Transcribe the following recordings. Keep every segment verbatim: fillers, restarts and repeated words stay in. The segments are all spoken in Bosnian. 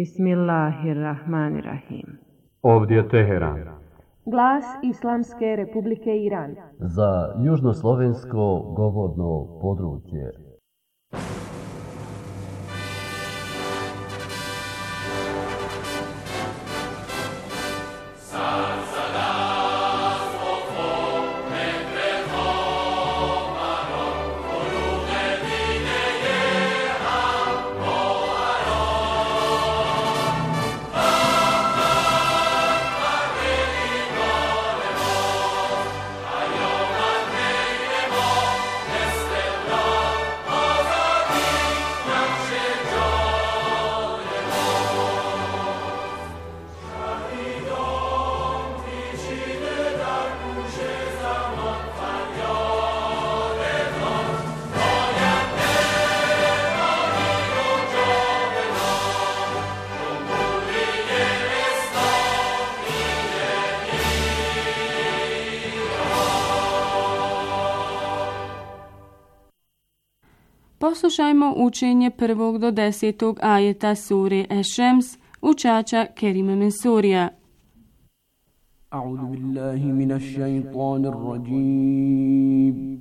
Bismillahirrahmanirrahim. Ovdje je Teheran. Glas Islamske Republike Iran. Za južnoslovensko govorno područje. Poslušajmo učenje prvog do desetog ajeta sure Eš-Šems učača Kerima Mensurija. A'udhu billahi minash shaitanir rajim.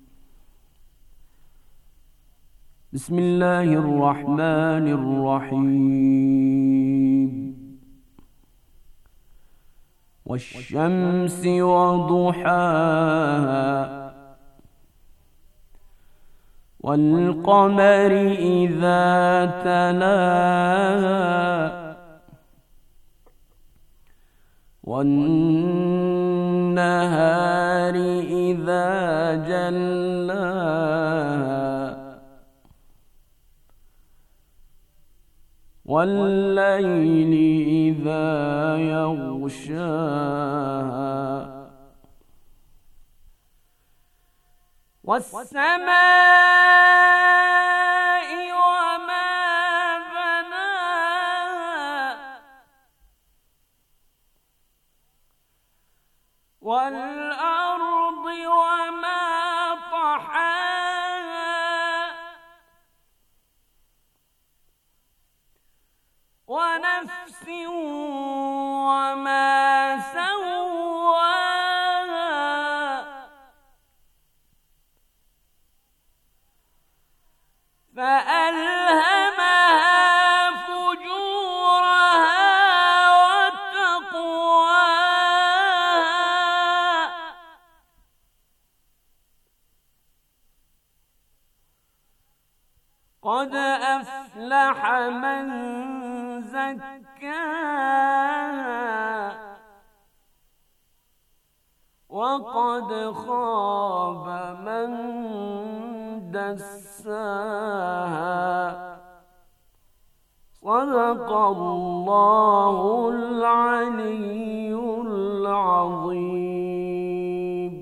Bismillahirrahmanirrahim. Wash-shamsi wa duhaha. والقمر إذا تلاها والنهار إذا جلاها والليل إذا يغشاها والسماء وما بناها والأرض وما طحاها ونفس وما فألهمها فجورها وتقواها قد أفلح من زكاها وقد خاب من دساها صدق الله العلي العظيم.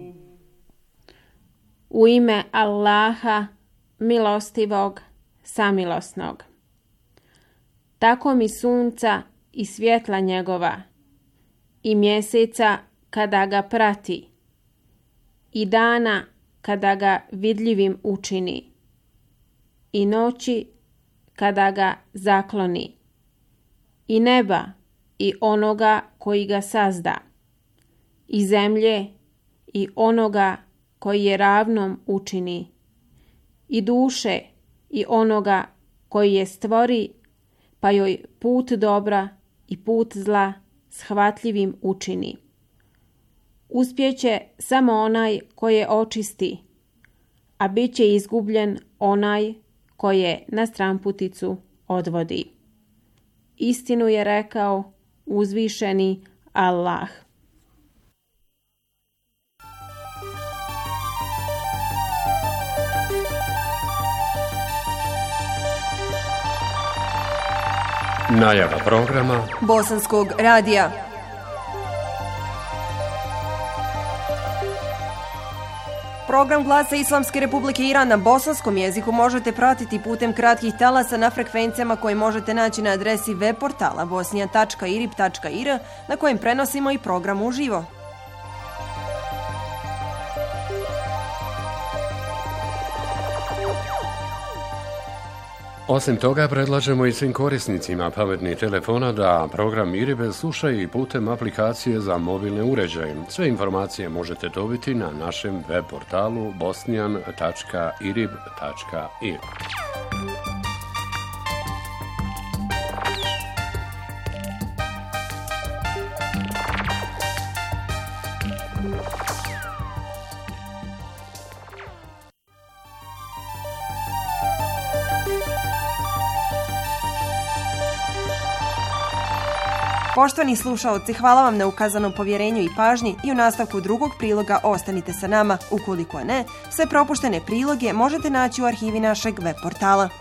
U ime Allaha, milostivog, samilosnog. Tako mi sunca i svjetla njegova, i mjeseca kada ga prati, i dana kada ga vidljivim učini, i noći kada ga zakloni, i neba i onoga koji ga sazda, i zemlje i onoga koji je ravnom učini, i duše i onoga koji je stvori, pa joj put dobra i put zla shvatljivim učini. Uspjeće samo onaj koje očisti, a bit će izgubljen onaj koje na stramputicu odvodi. Istinu je rekao uzvišeni Allah. Najava programa Bosanskog radija. Program Glasa Islamske Republike Iran na bosanskom jeziku možete pratiti putem kratkih talasa na frekvencijama koje možete naći na adresi web portala bosnija tačka irib tačka ir na kojem prenosimo i program uživo. Osim toga, predlažemo i svim korisnicima pametnih telefona da program IRIB slušaju i putem aplikacije za mobilne uređaje. Sve informacije možete dobiti na našem web portalu bosnijan tačka irib tačka ir. Poštovani slušaoci, hvala vam na ukazanom povjerenju i pažnji i u nastavku drugog priloga ostanite sa nama. Ukoliko ne, sve propuštene priloge možete naći u arhivi našeg web portala.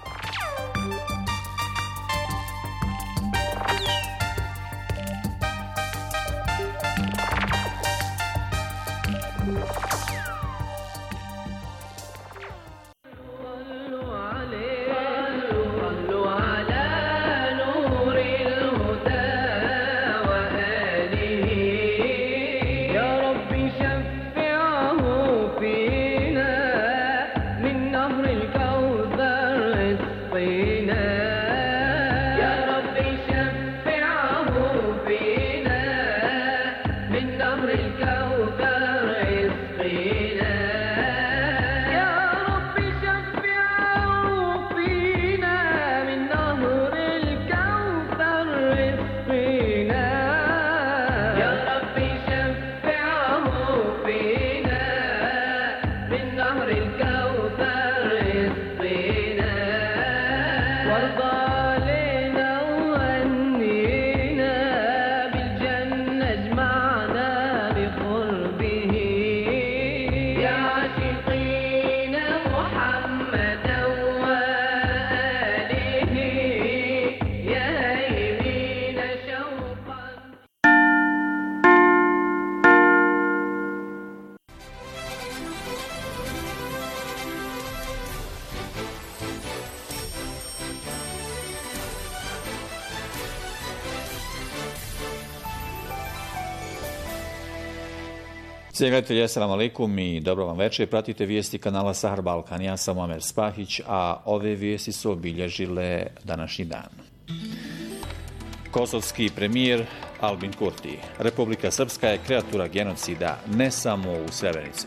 Cijeni gledatelji, assalamu alaikum i dobro vam večer. Pratite vijesti kanala Sahar Balkan. Ja sam Omer Spahić, a ove vijesti su obilježile današnji dan. Kosovski premijer Albin Kurti. Republika Srpska je kreatura genocida ne samo u Srebrenici.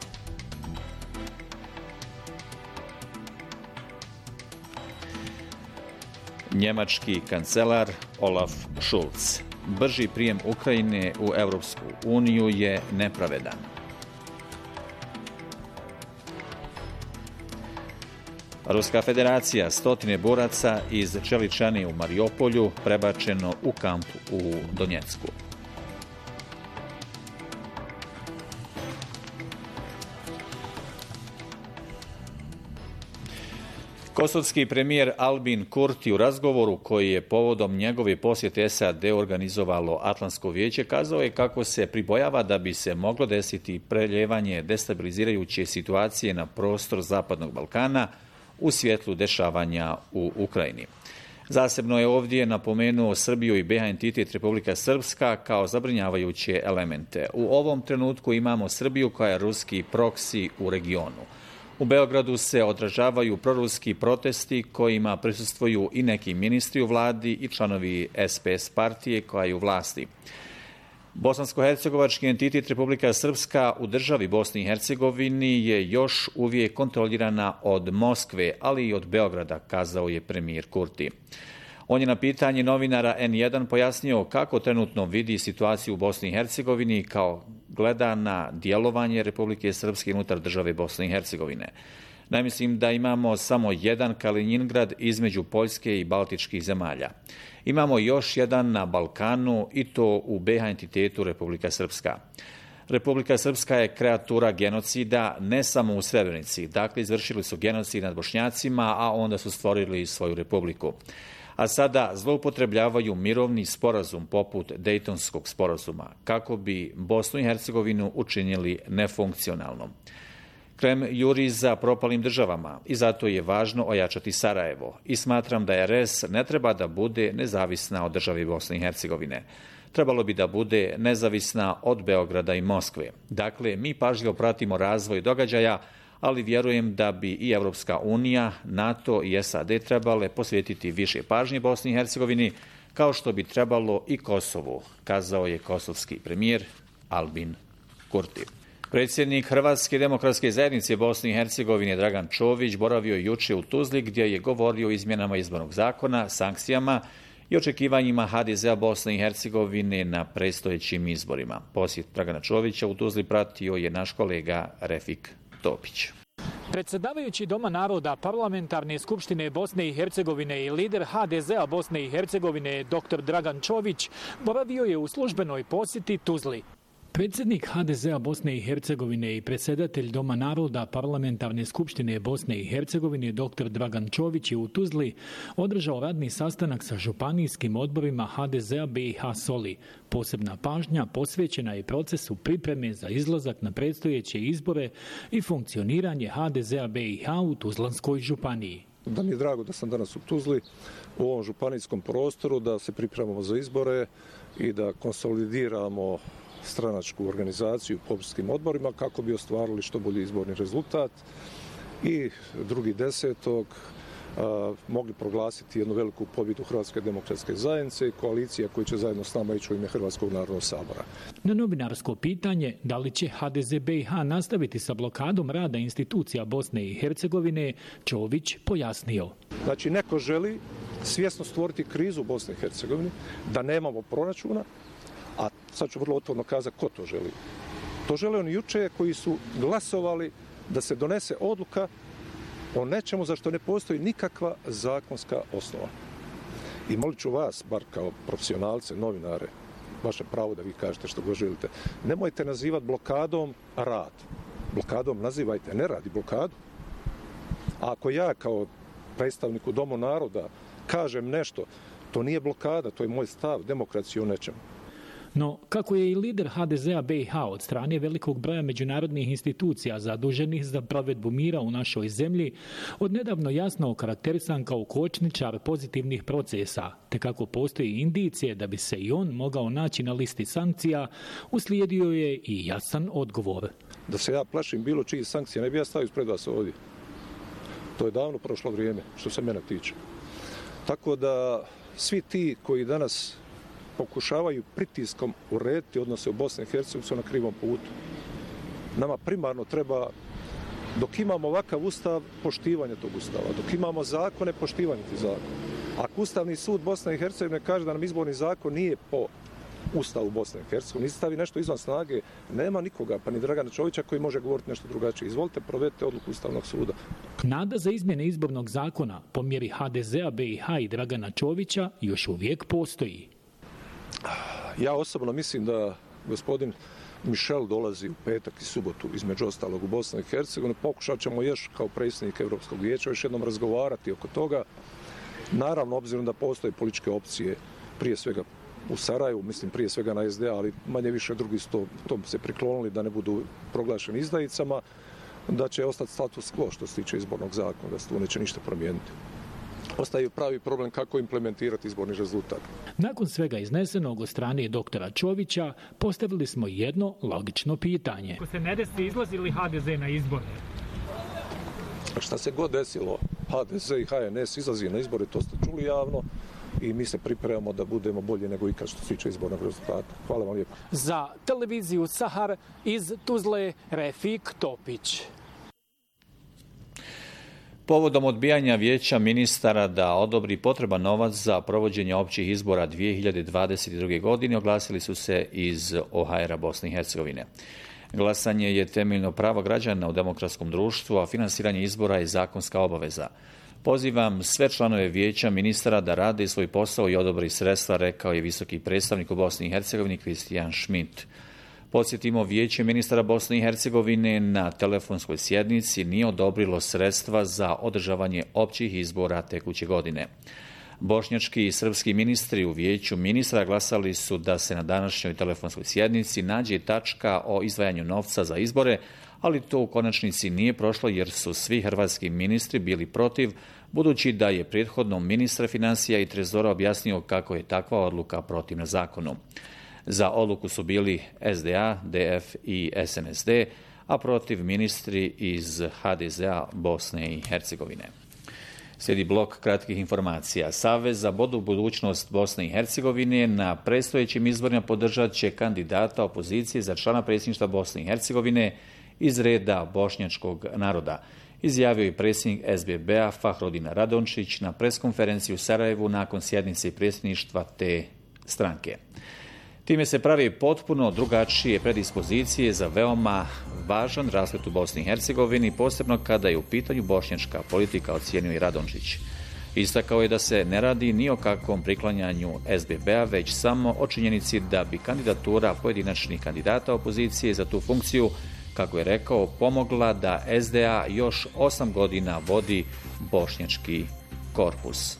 Njemački kancelar Olaf Scholz. Brži prijem Ukrajine u Europsku uniju je nepravedan. Ruska federacija, stotine boraca iz Čeličane u Mariupolju prebačeno u kamp u Donjecku. Kosovski premijer Albin Kurti u razgovoru koji je povodom njegove posjete S A D organizovalo Atlantsko vijeće kazao je kako se pribojava da bi se moglo desiti preljevanje destabilizirajuće situacije na prostor Zapadnog Balkana u svjetlu dešavanja u Ukrajini. Zasebno je ovdje napomenuo Srbiju i B H entitet Republika Srpska kao zabrinjavajuće elemente. U ovom trenutku imamo Srbiju koja je ruski proksi u regionu. U Beogradu se odražavaju proruski protesti kojima prisustvuju i neki ministri u vladi i članovi S P S partije koja je u vlasti. Bosansko-hercegovački entitet Republika Srpska u državi Bosni i Hercegovini je još uvijek kontrolirana od Moskve, ali i od Beograda, kazao je premijer Kurti. On je na pitanje novinara N jedan pojasnio kako trenutno vidi situaciju u Bosni i Hercegovini kao gleda na djelovanje Republike Srpske unutar države Bosne i Hercegovine. Ne mislim da imamo samo jedan Kaliningrad između Poljske i Baltičkih zemalja. Imamo još jedan na Balkanu i to u B H entitetu Republika Srpska. Republika Srpska je kreatura genocida ne samo u Srebrenici. Dakle, izvršili su genocid nad Bošnjacima, a onda su stvorili svoju republiku. A sada zloupotrebljavaju mirovni sporazum poput Dejtonskog sporazuma kako bi Bosnu i Hercegovinu učinili nefunkcionalnom. Krem juri za propalim državama i zato je važno ojačati Sarajevo i smatram da R S ne treba da bude nezavisna od države Bosne i Hercegovine. Trebalo bi da bude nezavisna od Beograda i Moskve. Dakle, mi pažljivo pratimo razvoj događaja, ali vjerujem da bi i Europska unija, NATO i S A D trebale posvetiti više pažnje Bosni i Hercegovini, kao što bi trebalo i Kosovu, kazao je kosovski premijer Albin Kurti. Predsjednik Hrvatske demokratske zajednice Bosne i Hercegovine Dragan Čović boravio je juče u Tuzli gdje je govorio o izmjenama izbornog zakona, sankcijama i očekivanjima H D Z-a Bosne i Hercegovine na predstojećim izborima. Posjet Dragana Čovića u Tuzli pratio je naš kolega Refik Topić. Predsjedavajući Doma naroda Parlamentarne skupštine Bosne i Hercegovine i lider H D Z-a Bosne i Hercegovine dr. Dragan Čović boravio je u službenoj posjeti Tuzli. Predsjednik H D Z-a Bosne i Hercegovine i predsjedatelj Doma naroda Parlamentarne skupštine Bosne i Hercegovine dr. Dragan Čović je u Tuzli održao radni sastanak sa županijskim odborima H D Z-a B i H Soli. Posebna pažnja posvećena je procesu pripreme za izlazak na predstojeće izbore i funkcioniranje H D Z-a B i H u Tuzlanskoj županiji. Da mi je drago da sam danas u Tuzli, u ovom županijskom prostoru, da se pripremamo za izbore i da konsolidiramo stranačku organizaciju po opštinskim odborima kako bi ostvarili što bolji izborni rezultat i drugi desetog a, mogli proglasiti jednu veliku pobjedu Hrvatske demokratske zajednice i koalicija koji će zajedno s nama ići u ime Hrvatskog narodnog sabora. Na novinarsko pitanje da li će H D Z B i H nastaviti sa blokadom rada institucija Bosne i Hercegovine, Čović pojasnio. Znači, neko želi svjesno stvoriti krizu u Bosni i Hercegovini, da nemamo proračuna, a sad ću vrlo otvoreno kazati ko to želi. To žele oni juče koji su glasovali da se donese odluka o nečemu za što ne postoji nikakva zakonska osnova. I molit ću vas, bar kao profesionalce, novinare, vaše pravo da vi kažete što god želite, nemojte nazivati blokadom rad. Blokadom nazivajte ne rad i blokadu. A ako ja kao predstavniku Doma naroda kažem nešto, to nije blokada, to je moj stav, demokracije o nečemu. No, kako je i lider H D Z-a B i H od strane velikog broja međunarodnih institucija zaduženih za provedbu mira u našoj zemlji, odnedavno jasno okarakterisan kao kočničar pozitivnih procesa, te kako postoji indicije da bi se i on mogao naći na listi sankcija, uslijedio je i jasan odgovor. Da se ja plašim bilo čiji sankcija, ne bi ja stavio ispred vas ovdje. To je davno prošlo vrijeme, što se mene tiče. Tako da svi ti koji danas pokušavaju pritiskom urediti odnose u Bosni i Hercegovini su na krivom putu. Nama primarno treba, dok imamo ovakav ustav, poštivanje tog ustava. Dok imamo zakone, poštivanje tih zakona. Ako Ustavni sud Bosne i Hercegovine kaže da nam izborni zakon nije po ustavu Bosne i Hercegovine, stavi nešto izvan snage, nema nikoga, pa ni Dragana Čovića koji može govoriti nešto drugačije. Izvolite, provedite odluku Ustavnog suda. Nada za izmjene izbornog zakona po mjeri H D Z-a B i H i Dragana Čovića još uvijek postoji. Ja osobno mislim da gospodin Michel dolazi u petak i subotu, između ostalog u Bosnu i Hercegovinu. Pokušat ćemo još kao predsjednik Europskog vijeća još jednom razgovarati oko toga. Naravno, obzirom da postoje političke opcije, prije svega u Sarajevu, mislim prije svega na S D A, ali manje više drugi su to, tom se priklonili da ne budu proglašeni izdajicama, da će ostati status quo što se tiče izbornog zakona, da se tu neće ništa promijeniti. Ostaje pravi problem kako implementirati izborni rezultat. Nakon svega iznesenog od strane doktora Čovića, postavili smo jedno logično pitanje. Ako se ne desi, izlazi li H D Z na izbore? Šta se god desilo, H D Z i H N S izlazi na izbore, to ste čuli javno i mi se pripremamo da budemo bolje nego ikad što se tiče izbornog rezultata. Hvala vam lijepo. Za televiziju Sahar iz Tuzle, Refik Topić. Povodom odbijanja vijeća ministara da odobri potreban novac za provođenje općih izbora dvije hiljade dvadeset druge. godine oglasili su se iz O H R-a Bosne i Hercegovine. Glasanje je temeljno pravo građana u demokratskom društvu, a finansiranje izbora je zakonska obaveza. Pozivam sve članove vijeća ministara da rade svoj posao i odobri sredstva, rekao je visoki predstavnik u Bosni i Hercegovini Kristijan Schmidt. Podsjetimo, vijeće ministara Bosne i Hercegovine na telefonskoj sjednici nije odobrilo sredstva za održavanje općih izbora tekuće godine. Bošnjački i srpski ministri u vijeću ministra glasali su da se na današnjoj telefonskoj sjednici nađe tačka o izdvajanju novca za izbore, ali to u konačnici nije prošlo jer su svi hrvatski ministri bili protiv, budući da je prethodno ministar financija i trezora objasnio kako je takva odluka protivna zakonu. Za odluku su bili S D A, D F i S N S D, a protiv ministri iz ha de zea Bosne i Hercegovine. Slijedi blok kratkih informacija. Savez za bolju budućnost Bosne i Hercegovine na predstojećim izborima podržat će kandidata opozicije za člana predsjedništva Bosne i Hercegovine iz reda bošnjačkog naroda, izjavio je predsjednik es be be-a Fahrodin Radončić na preskonferenciji u Sarajevu nakon sjednice predsjedništva te stranke. Time se pravi potpuno drugačije predispozicije za veoma važan rasplet u Bosni i Hercegovini, posebno kada je u pitanju bošnjačka politika, ocijenio i Radončić. Istakao je da se ne radi ni o kakvom priklanjanju es be be-a, već samo o činjenici da bi kandidatura pojedinačnih kandidata opozicije za tu funkciju, kako je rekao, pomogla da es de a još osam godina vodi bošnjački korpus.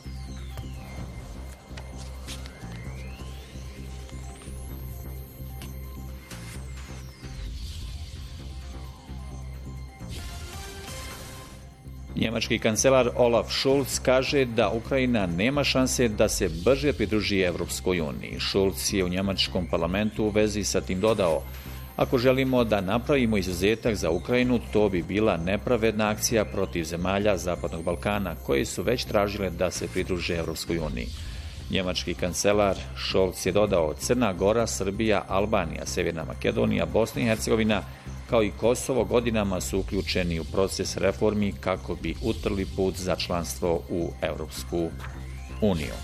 Njemački kancelar Olaf Scholz kaže da Ukrajina nema šanse da se brže pridruži Evropskoj uniji. Scholz je u njemačkom parlamentu u vezi sa tim dodao: ako želimo da napravimo izuzetak za Ukrajinu, to bi bila nepravedna akcija protiv zemalja Zapadnog Balkana, koje su već tražile da se pridruže Evropskoj uniji. Njemački kancelar Scholz je dodao: Crna Gora, Srbija, Albanija, Sjeverna Makedonija, Bosna i Hercegovina kao i Kosovo godinama su uključeni u proces reformi kako bi utrli put za članstvo u Evropsku uniju.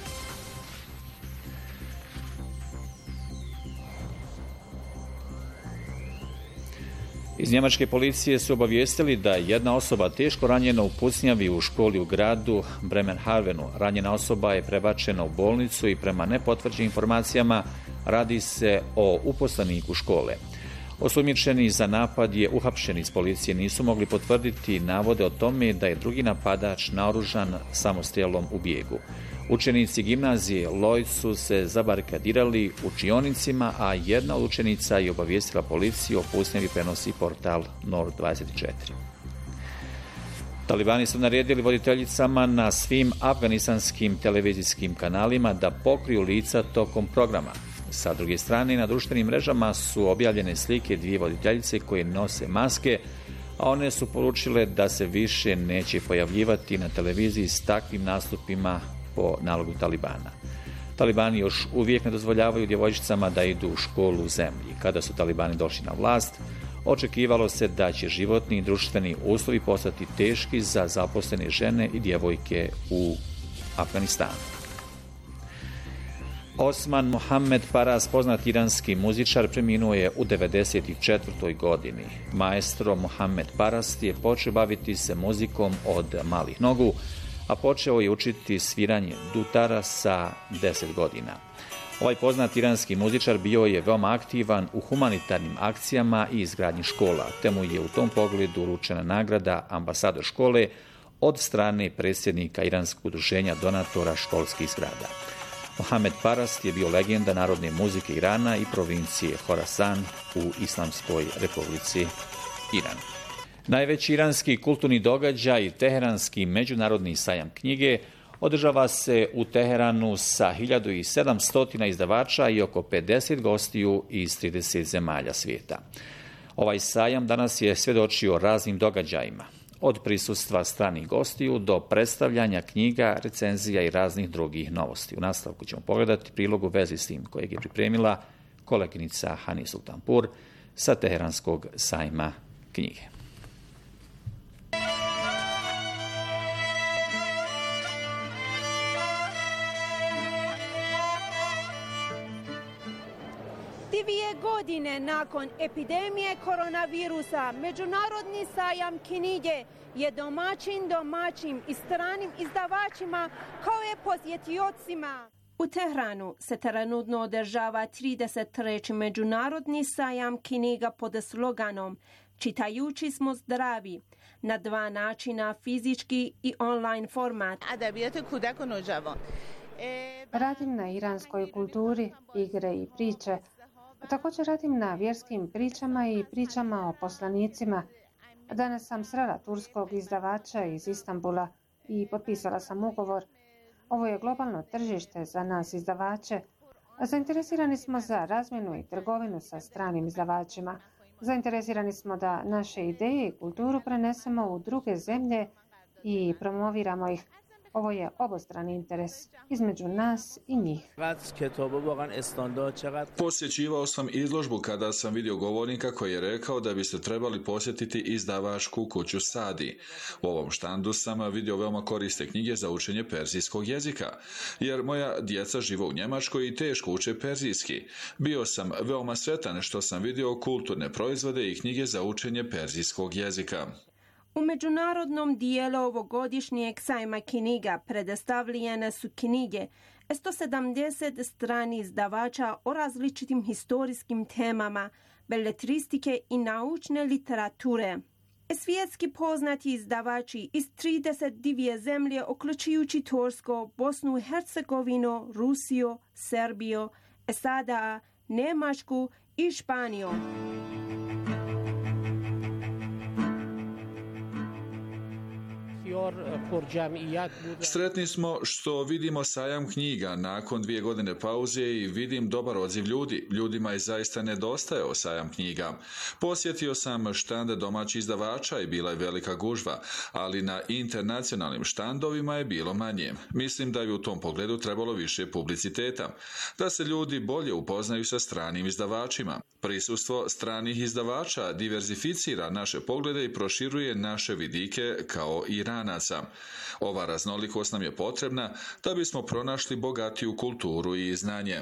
Iz njemačke policije su obavijestili da je jedna osoba teško ranjena u pucnjavi u školi u gradu Bremerhavenu. Ranjena osoba je prebačena u bolnicu i prema nepotvrđenim informacijama radi se o uposleniku škole. Osumnjičeni za napad je uhapšen iz policije, nisu mogli potvrditi navode o tome da je drugi napadač naoružan samostrijelom u bijegu. Učenici gimnazije Lloyd su se zabarikadirali u učionicima, a jedna od učenica je obavijestila policiju o pucnjavi, prenosi portal Nord dvadeset četiri. Talibani su naredili voditeljicama na svim afganistanskim televizijskim kanalima da pokriju lica tokom programa. Sa druge strane, na društvenim mrežama su objavljene slike dvije voditeljice koje nose maske, a one su poručile da se više neće pojavljivati na televiziji s takvim nastupima po nalogu Talibana. Talibani još uvijek ne dozvoljavaju djevojčicama da idu u školu u zemlji. Kada su Talibani došli na vlast, očekivalo se da će životni i društveni uslovi postati teški za zaposlene žene i djevojke u Afganistanu. Osman Mohamed Paras, poznat iranski muzičar, preminuo je u devedeset četvrtoj godini. Maestro Mohamed Paras je počeo baviti se muzikom od malih nogu, a počeo je učiti sviranje dutara sa deset godina. Ovaj poznat iranski muzičar bio je veoma aktivan u humanitarnim akcijama i izgradnji škola, te mu je u tom pogledu uručena nagrada ambasador škole od strane predsjednika Iranskog udruženja donatora školskih zgrada. Mohamed Paras je bio legenda narodne muzike Irana i provincije Horasan u Islamskoj republici Iran. Najveći iranski kulturni događaj, Teheranski međunarodni sajam knjige, održava se u Teheranu sa hiljadu sedamsto izdavača i oko pedeset gostiju iz trideset zemalja svijeta. Ovaj sajam danas je svjedočio raznim događajima, od prisustva stranih gostiju do predstavljanja knjiga, recenzija i raznih drugih novosti. U nastavku ćemo pogledati prilog u vezi s tim kojeg je pripremila koleginica Hani Sultanpur sa Teheranskog sajma knjige. Dvije godine nakon epidemije koronavirusa, Međunarodni sajam knjige je domaćin domaćim i stranim izdavačima kao i posjetiocima. U Tehranu se trenutno održava trideset treći Međunarodni sajam knjiga pod sloganom Čitajući smo zdravi, na dva načina, fizički i online format. Radim na iranskoj kulturi, igre i priče. Također radim na vjerskim pričama i pričama o poslanicima. Danas sam srela turskog izdavača iz Istanbula i potpisala sam ugovor. Ovo je globalno tržište za nas izdavače. Zainteresirani smo za razmjenu i trgovinu sa stranim izdavačima. Zainteresirani smo da naše ideje i kulturu prenesemo u druge zemlje i promoviramo ih. Ovo je obostrani interes između nas i njih. Posjećivao sam izložbu kada sam vidio govornika koji je rekao da biste trebali posjetiti izdavačku kuću Sadi. U ovom štandu sam vidio veoma korisne knjige za učenje perzijskog jezika, jer moja djeca žive u Njemačkoj i teško uče perzijski. Bio sam veoma sretan što sam vidio kulturne proizvode i knjige za učenje perzijskog jezika. U međunarodnom dijelu ovogodišnjeg sajma knjiga predstavljene su knjige sto sedamdeset strani izdavača o različitim historijskim temama, beletristike i naučne literature. Svjetski poznati izdavači iz trideset dvije zemlje, uključujući Tursko, Bosnu i Hercegovinu, Rusiju, Srbiju, S A D A, Njemačku i Španiju. Sretni smo što vidimo sajam knjiga nakon dvije godine pauze i vidim dobar odziv ljudi. Ljudima je zaista nedostajao sajam knjiga. Posjetio sam štande domaćih izdavača i bila je velika gužva, ali na internacionalnim štandovima je bilo manje. Mislim da je u tom pogledu trebalo više publiciteta, da se ljudi bolje upoznaju sa stranim izdavačima. Prisustvo stranih izdavača diverzificira naše poglede i proširuje naše vidike kao Iranaca. Ova raznolikost nam je potrebna da bismo pronašli bogatiju kulturu i znanje.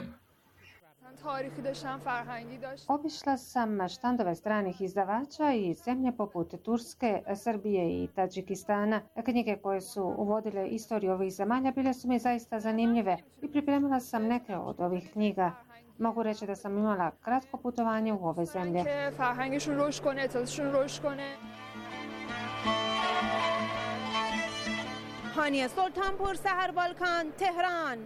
Obišla sam štandove stranih izdavača iz zemlje poput Turske, Srbije i Tadžikistana. Knjige koje su uvodile istoriju ovih zemalja bile su mi zaista zanimljive i pripremila sam neke od ovih knjiga. Mogu reći da sam imala kratko putovanje u ove zemlje. Hania Sultanpur, Sahar Balkan, Tehran.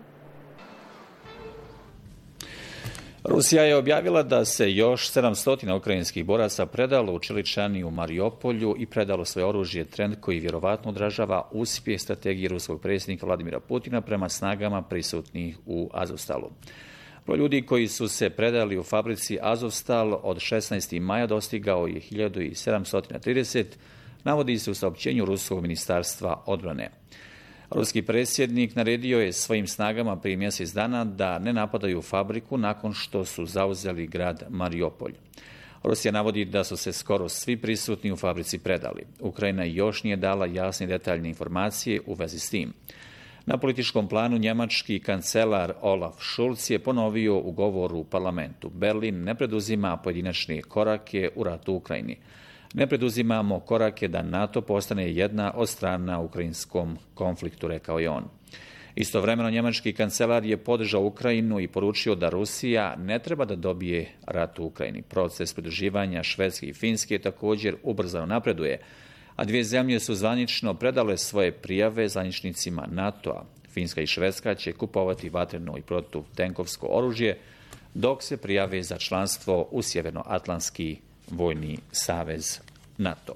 Rusija je objavila da se još sedamsto ukrajinskih boraca predalo u Čeličani u Mariupolju i predalo svoje oružje, trend koji vjerovatno odražava uspjeh strategije ruskog predsjednika Vladimira Putina prema snagama prisutnih u Azovstalu. Broj ljudi koji su se predali u fabrici Azovstal od šesnaestog maja dostigao je hiljadu sedamsto trideset, navodi se u saopćenju Ruskog ministarstva odbrane. Ruski predsjednik naredio je svojim snagama prije mjesec dana da ne napadaju fabriku nakon što su zauzeli grad Mariupolj. Rusija navodi da su se skoro svi prisutni u fabrici predali. Ukrajina još nije dala jasne i detaljne informacije u vezi s tim. Na političkom planu njemački kancelar Olaf Scholz je ponovio u govoru u parlamentu: Berlin ne preduzima pojedinačne korake u ratu u Ukrajini. Ne preduzimamo korake da NATO postane jedna od strana u ukrajinskom konfliktu, rekao je on. Istovremeno njemački kancelar je podržao Ukrajinu i poručio da Rusija ne treba da dobije rat u Ukrajini. Proces pridruživanja Švedske i Finske također ubrzano napreduje, a dvije zemlje su zvanično predale svoje prijave zvaničnicima NATO-a. Finska i Švedska će kupovati vatreno i protutenkovsko oružje, dok se prijave za članstvo u Sjevernoatlantski vojni savez NATO.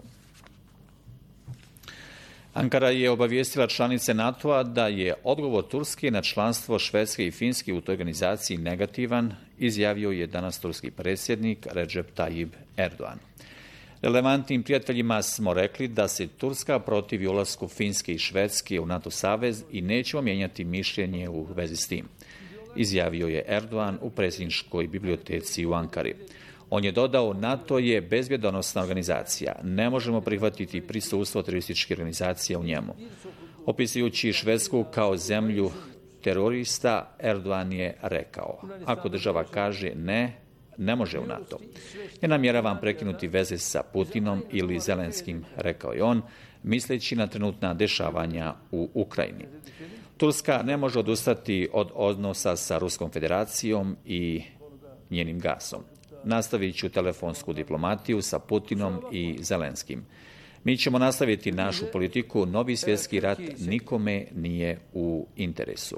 Ankara je obavijestila članice NATO-a da je odgovor Turske na članstvo Švedske i Finske u toj organizaciji negativan, izjavio je danas turski predsjednik Recep Tayyip Erdogan. Relevantnim prijateljima smo rekli da se Turska protivi ulasku Finske i Švedske u NATO savez i nećemo mijenjati mišljenje u vezi s tim, izjavio je Erdogan u predsjedničkoj biblioteci u Ankari. On je dodao: NATO je bezbjedonosna organizacija, ne možemo prihvatiti prisustvo terorističkih organizacija u njemu. Opisujući Švedsku kao zemlju terorista, Erdogan je rekao: ako država kaže ne, ne može u NATO. Ne namjeravam prekinuti veze sa Putinom ili Zelenskim, rekao je on, misleći na trenutna dešavanja u Ukrajini. Turska ne može odustati od odnosa sa Ruskom federacijom i njenim gasom. Nastavit ću telefonsku diplomatiju sa Putinom i Zelenskim. Mi ćemo nastaviti našu politiku, novi svjetski rat nikome nije u interesu.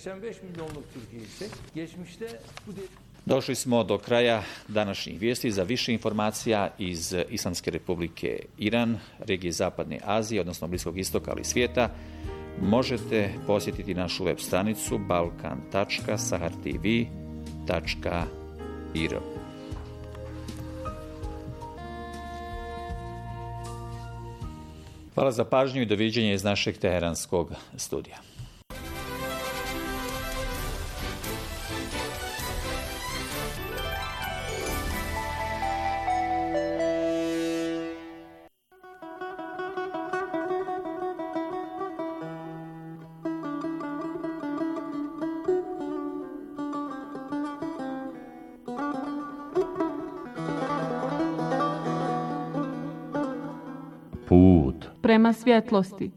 Došli smo do kraja današnjih vijesti. Za više informacija iz Islamske republike Iran, regije Zapadne Azije, odnosno Bliskog istoka, ali i svijeta, možete posjetiti našu web stranicu balkan tačka sahar tv tačka ir. Hvala za pažnju i doviđenje iz našeg teheranskog studija. Put prema svjetlosti.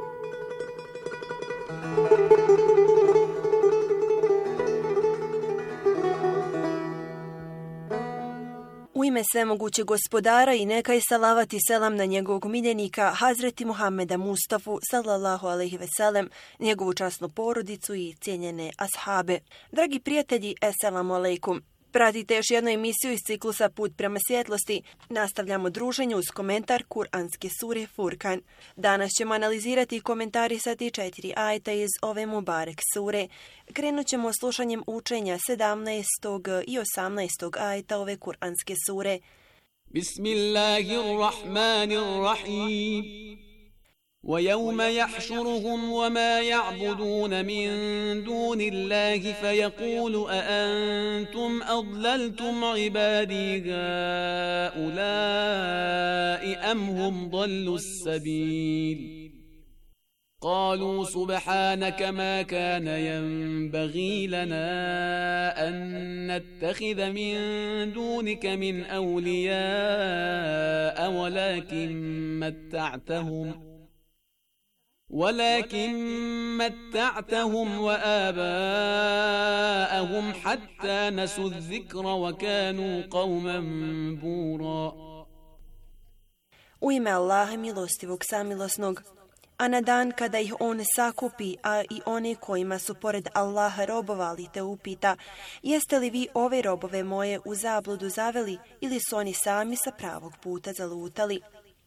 U ime svemogućeg gospodara i neka je salavat i selam na njegovog miljenika Hazreti Muhammeda Mustafu sallallahu alejhi ve sellem, njegovu časnu porodicu i cijenjene ashabe. Dragi prijatelji, eselamu alejkum. Pratite još jednu emisiju iz ciklusa Put prema svjetlosti. Nastavljamo druženje uz komentar Kur'anske sure Furkan. Danas ćemo analizirati i komentarisati četiri ajeta iz ove Mubarek sure. Krenut ćemo slušanjem učenja sedamnaestog i osamnaestog ajeta ove Kur'anske sure. Bismillahirrahmanirrahim. وَيَوْمَ يَحْشُرُهُمْ وَمَا يَعْبُدُونَ مِن دُونِ اللَّهِ فَيَقُولُ أَأَنْتُمْ أَضْلَلْتُمْ عِبَادِي هَؤُلَاءِ أَمْ هُمْ ضَلُّوا السَّبِيلَ قالوا سبحانك ما كان ينبغي لنا أن نتخذ من دونك من أولياء ولكن متعتهم ولكن متعتهم وآباءهم حتى نسوا الذكر وكانوا قوما بورا. U ime Allaha milostivog samilosnog. A na dan kada ih on sakupi, a i one kojima su pored Allaha robovali, te upita, jeste li vi ove robove moje u zabludu zaveli ili su oni sami sa pravog puta zalutali?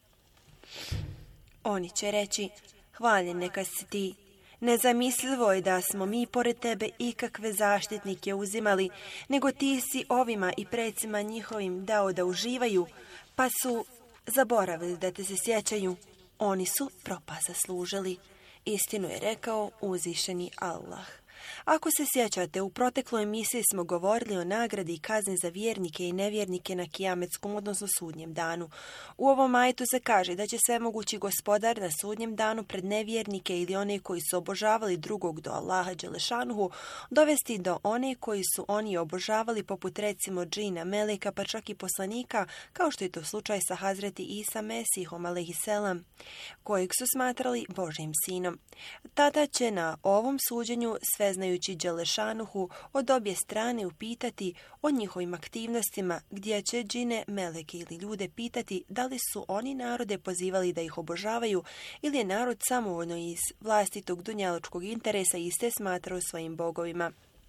Oni će reći, hvaljen neka si ti. Nezamislivo je da smo mi pored tebe ikakve zaštitnike uzimali, nego ti si ovima i precima njihovim dao da uživaju, pa su zaboravili da te se sjećaju. Oni su propast zaslužili. Istinu je rekao uzvišeni Allah. Ako se sjećate, u protekloj emisiji smo govorili o nagradi i kazni za vjernike i nevjernike na kijametskom, odnosno sudnjem danu. U ovom ajetu se kaže da će svemogući gospodar na sudnjem danu pred nevjernike ili one koji su obožavali drugog do Allaha Đelešanuhu dovesti do one koji su oni obožavali, poput recimo džina, meleka, pa čak i poslanika, kao što je to slučaj sa Hazreti Isa Mesihom alejhiselam, kojeg su smatrali Božjim sinom. Tada će na ovom suđenju sveznajući Đelešanuhu od obje strane upitati o njihovim aktivnostima, gdje će džine, meleke ili ljude pitati da li su oni narode pozivali da ih obožavaju ili je narod samovoljno iz vlastitog dunjalučkog interesa iste smatrao svojim bogovima.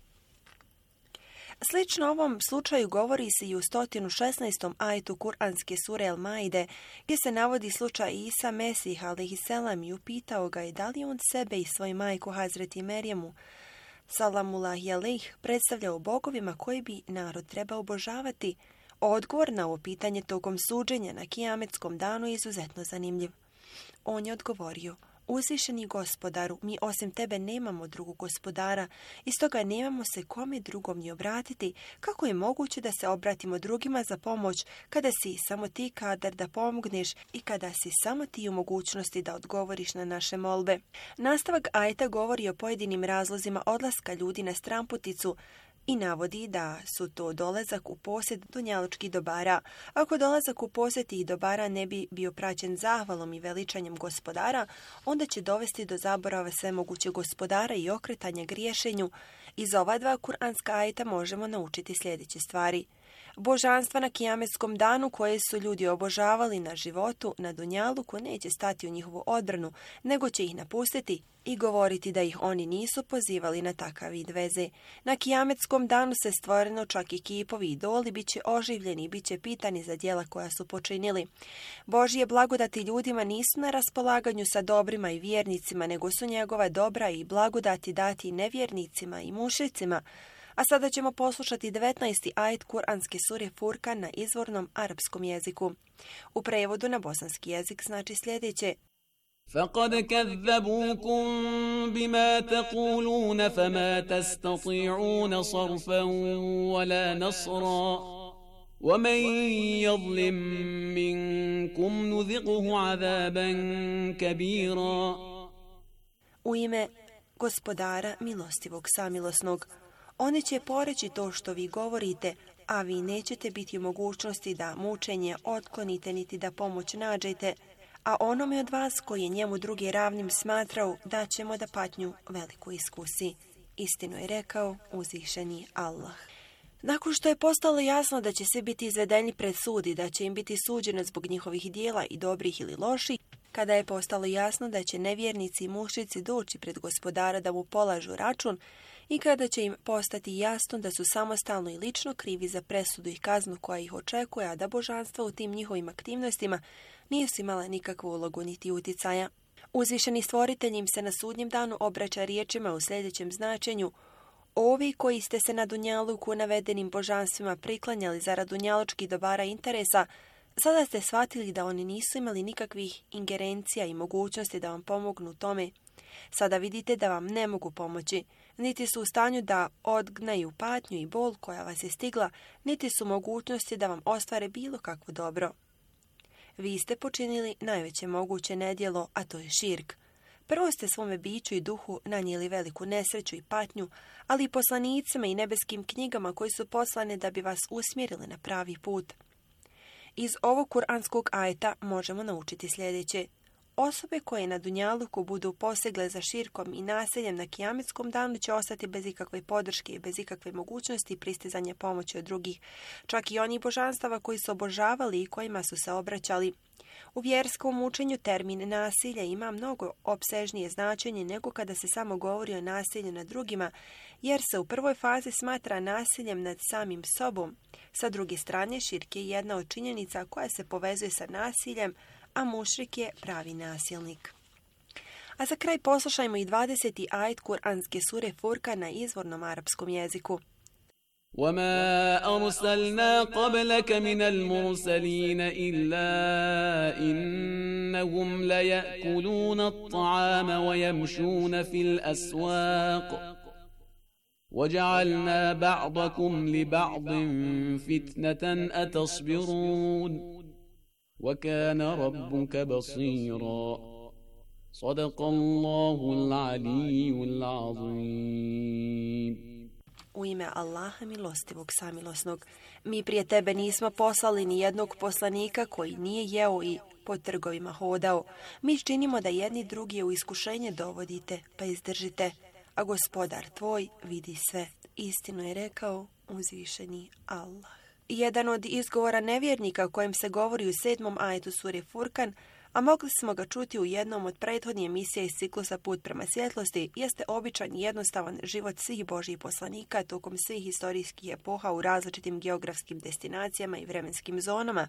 Slično ovom slučaju govori se i u sto šesnaestom ajetu Kur'anske sure El-Maide, gdje se navodi slučaj Isa Mesih alejhiselam i upitao ga je da li on sebe i svoju majku Hazreti Merjemu salamulahi alejh predstavljao bogovima koji bi narod trebao obožavati. Odgovor na ovo pitanje tokom suđenja na kijametskom danu je izuzetno zanimljiv. On je odgovorio, uzvišeni gospodaru, mi osim tebe nemamo drugog gospodara i stoga nemamo se kome drugom ni obratiti. Kako je moguće da se obratimo drugima za pomoć kada si samo ti kadar da pomogneš i kada si samo ti u mogućnosti da odgovoriš na naše molbe? Nastavak ajeta govori o pojedinim razlozima odlaska ljudi na stranputicu i navodi da su to dolazak u posjed dunjalučkih dobara. Ako dolazak u posjed tih dobara ne bi bio praćen zahvalom i veličanjem gospodara, onda će dovesti do zaborava svemogućeg gospodara i okretanja griješenju. Iz ova dva kuranska ajeta možemo naučiti sljedeće stvari. Božanstva na kijametskom danu koje su ljudi obožavali na životu, na dunjaluku, neće stati u njihovu odbranu, nego će ih napustiti i govoriti da ih oni nisu pozivali na takav vid veze. Na kijametskom danu se stvoreno čak i kipovi idoli bit će oživljeni i bit će pitani za djela koja su počinili. Božje blagodati ljudima nisu na raspolaganju sa dobrima i vjernicima, nego su njegova dobra i blagodati dati nevjernicima i mušricima. A sada ćemo poslušati devetnaesti ajet Kur'anske sure Furkan na izvornom arapskom jeziku. U prevodu na bosanski jezik znači sljedeće. فقد كذبوكم بما تقولون فما تستطيعون صرفا ولا نصرا ومن يظلم منكم نذقه عذابا كبيرا. U ime Gospodara milostivog samilosnog, oni će poreći to što vi govorite, a vi nećete biti u mogućnosti da mučenje otklonite niti da pomoć nađete, a onome od vas koji je njemu drugi ravnim smatrao da ćemo da patnju veliku iskusi. Istinu je rekao uzvišeni Allah. Nakon što je postalo jasno da će svi biti izvedeni pred sud i da će im biti suđeno zbog njihovih dijela i dobrih ili loših, kada je postalo jasno da će nevjernici i mušrici doći pred Gospodara da mu polažu račun i kada će im postati jasno da su samostalno i lično krivi za presudu i kaznu koja ih očekuje, a da božanstva u tim njihovim aktivnostima nisu imala nikakvu ulogu niti uticaja. Uzvišeni stvoritelj im se na sudnjem danu obraća riječima u sljedećem značenju: ovi koji ste se na dunjaluku navedenim božanstvima priklanjali zarad dunjalučkih dobara i interesa, sada ste shvatili da oni nisu imali nikakvih ingerencija i mogućnosti da vam pomognu u tome. Sada vidite da vam ne mogu pomoći, niti su u stanju da odgnaju patnju i bol koja vas je stigla, niti su mogućnosti da vam ostvare bilo kakvo dobro. Vi ste počinili najveće moguće nedjelo, a to je širk. Prvo ste svome biću i duhu nanijeli veliku nesreću i patnju, ali i poslanicima i nebeskim knjigama koji su poslane da bi vas usmjerili na pravi put. Iz ovog kuranskog ajeta možemo naučiti sljedeće. Osobe koje na dunjaluku budu posegle za širkom i nasiljem na kijametskom danu će ostati bez ikakve podrške i bez ikakve mogućnosti pristizanja pomoći od drugih, čak i oni božanstava koji su obožavali i kojima su se obraćali. U vjerskom učenju termin nasilja ima mnogo opsežnije značenje nego kada se samo govori o nasilju nad drugima, jer se u prvoj fazi smatra nasiljem nad samim sobom. Sa druge strane, širk je jedna od činjenica koja se povezuje sa nasiljem, a mušrik je pravi nasilnik. A za kraj poslušajmo i dvadeseti ajet kuranske sure Furkan na izvornom arapskom jeziku. وما أرسلنا قبلك من المرسلين إلا إنهم ليأكلون الطعام ويمشون في الأسواق وجعلنا بعضكم لبعض فتنة أتصبرون وكان ربك بصيرا صدق الله العلي العظيم. U ime Allaha milostivog samilosnog, mi prije tebe nismo poslali ni jednog poslanika koji nije jeo i po trgovima hodao. Mi činimo da jedni drugi u iskušenje dovodite, pa izdržite, a Gospodar tvoj vidi sve. Istinu je rekao uzvišeni Allah. Jedan od izgovora nevjernika o kojem se govori u sedmom ajetu sure Furkan, a mogli smo ga čuti u jednom od prethodnih emisija iz ciklusa Put prema svjetlosti, jeste običan i jednostavan život svih Božjih poslanika tokom svih historijskih epoha u različitim geografskim destinacijama i vremenskim zonama.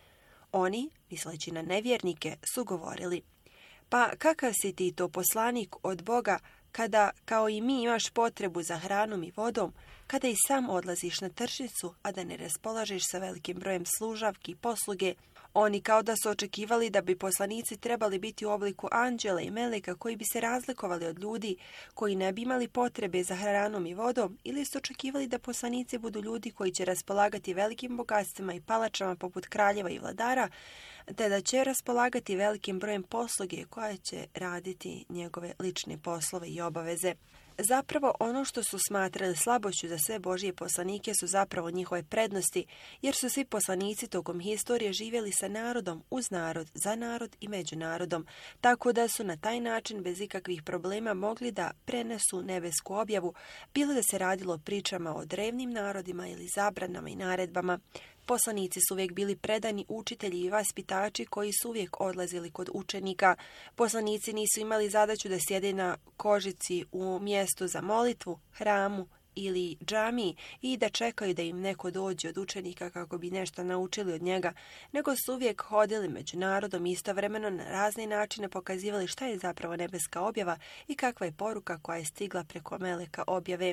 Oni, misleći na nevjernike, su govorili: pa kakav si ti to poslanik od Boga kada, kao i mi, imaš potrebu za hranom i vodom, kada i sam odlaziš na tržnicu, a da ne raspolažeš sa velikim brojem služavki i posluge. Oni kao da su očekivali da bi poslanici trebali biti u obliku anđela i meleka koji bi se razlikovali od ljudi koji ne bi imali potrebe za hranom i vodom, ili su očekivali da poslanici budu ljudi koji će raspolagati velikim bogatstvima i palačama poput kraljeva i vladara, te da će raspolagati velikim brojem posluge koja će raditi njegove lične poslove i obaveze. Zapravo ono što su smatrali slabošću za sve Božje poslanike su zapravo njihove prednosti, jer su svi poslanici tokom historije živjeli sa narodom, uz narod, za narod i među narodom, tako da su na taj način bez ikakvih problema mogli da prenesu nebesku objavu, bilo da se radilo o pričama o drevnim narodima ili zabranama i naredbama. Poslanici su uvijek bili predani učitelji i vaspitači koji su uvijek odlazili kod učenika. Poslanici nisu imali zadaću da sjede na kožici u mjestu za molitvu, hramu ili džamiji i da čekaju da im neko dođe od učenika kako bi nešto naučili od njega, nego su uvijek hodili među narodom i istovremeno na razne načine pokazivali šta je zapravo nebeska objava i kakva je poruka koja je stigla preko meleka objave.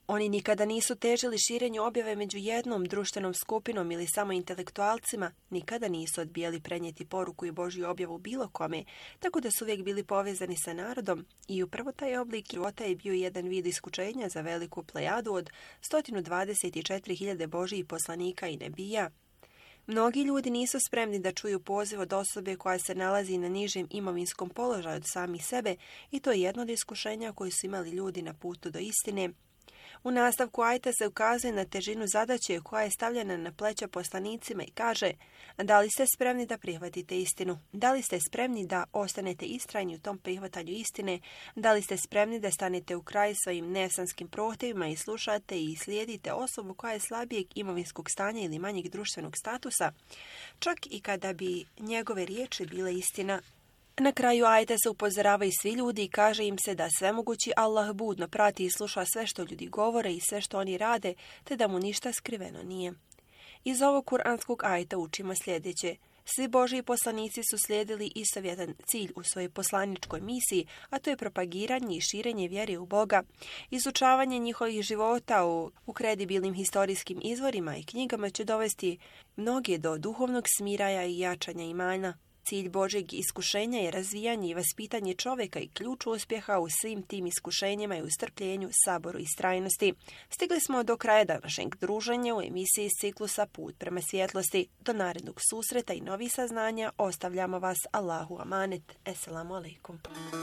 Oni nikada nisu težili širenju objave među jednom društvenom skupinom ili samo intelektualcima, nikada nisu odbijali prenijeti poruku i Božju objavu bilo kome, tako da su uvijek bili povezani sa narodom i upravo taj oblik života je bio jedan vid iskučenja za veliku plejadu od sto dvadeset četiri hiljade Božjih poslanika i nebija. Mnogi ljudi nisu spremni da čuju poziv od osobe koja se nalazi na nižem imovinskom položaju od samih sebe i to je jedno od iskušenja koje su imali ljudi na putu do istine. U nastavku ajeta se ukazuje na težinu zadaće koja je stavljena na pleća poslanicima i kaže: da li ste spremni da prihvatite istinu? Da li ste spremni da ostanete istrajni u tom prihvatanju istine? Da li ste spremni da stanete u kraj svojim nesanskim protivima i slušate i slijedite osobu koja je slabijeg imovinskog stanja ili manjeg društvenog statusa, čak i kada bi njegove riječi bile istina? Na kraju ajeta se upozoravaju svi ljudi i kaže im se da svemogući Allah budno prati i sluša sve što ljudi govore i sve što oni rade, te da mu ništa skriveno nije. Iz ovog kuranskog ajeta učimo sljedeće. Svi Božji poslanici su slijedili istovjetan cilj u svojoj poslaničkoj misiji, a to je propagiranje i širenje vjere u Boga. Izučavanje njihovih života u, u kredibilnim historijskim izvorima i knjigama će dovesti mnoge do duhovnog smiraja i jačanja imana. Cilj Božjeg iskušenja je razvijanje i vaspitanje čovjeka i ključ uspjeha u svim tim iskušenjima i u strpljenju, saboru i strajnosti. Stigli smo do kraja današnjeg druženja u emisiji iz ciklusa Put prema svjetlosti. Do narednog susreta i novih saznanja ostavljamo vas Allahu amanet. Esselamu alaikum.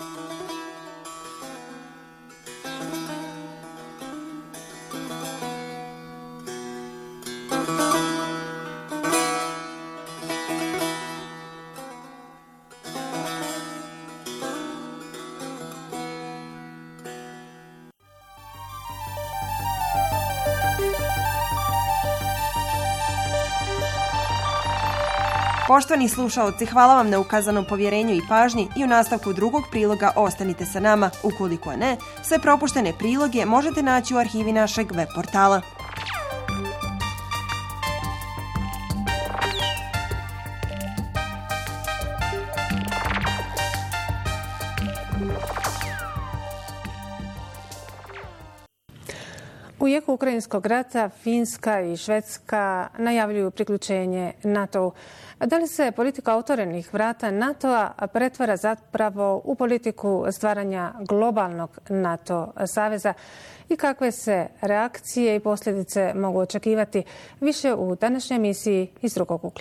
Poštovani slušaoci, hvala vam na ukazanom povjerenju i pažnji i u nastavku drugog priloga ostanite sa nama. Ukoliko ne, sve propuštene priloge možete naći u arhivi našeg web portala. U jeku ukrajinskog rata Finska i Švedska najavljuju priključenje NATO-u. Da li se politika otvorenih vrata NATO-a pretvara zapravo u politiku stvaranja globalnog NATO saveza i kakve se reakcije i posljedice mogu očekivati? Više u današnjoj emisiji iz drugog ugla.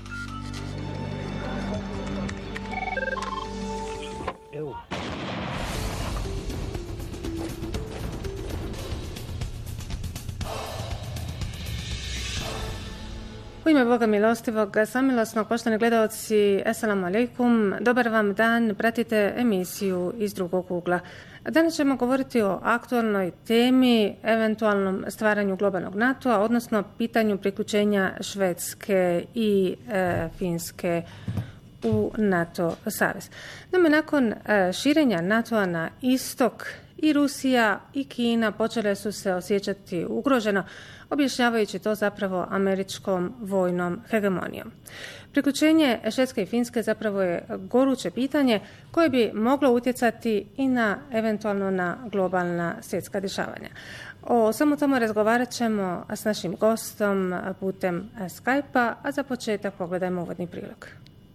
U ime Boga milostivog, samilosnog, poštovani gledalci, Esselamu alaikum, dobar vam dan, pratite emisiju iz drugog ugla. Danas ćemo govoriti o aktualnoj temi, eventualnom stvaranju globalnog NATO-a, odnosno pitanju priključenja Švedske i e, Finske u NATO savez. Naime, nakon e, širenja NATO-a na istok, i Rusija i Kina počele su se osjećati ugroženo, objašnjavajući to zapravo američkom vojnom hegemonijom. Priključenje Švedske i Finske zapravo je goruće pitanje koje bi moglo utjecati i na eventualno na globalna svjetska dešavanja. O samo tome razgovarat ćemo s našim gostom putem Skype-a, a za početak pogledajmo uvodni prilog.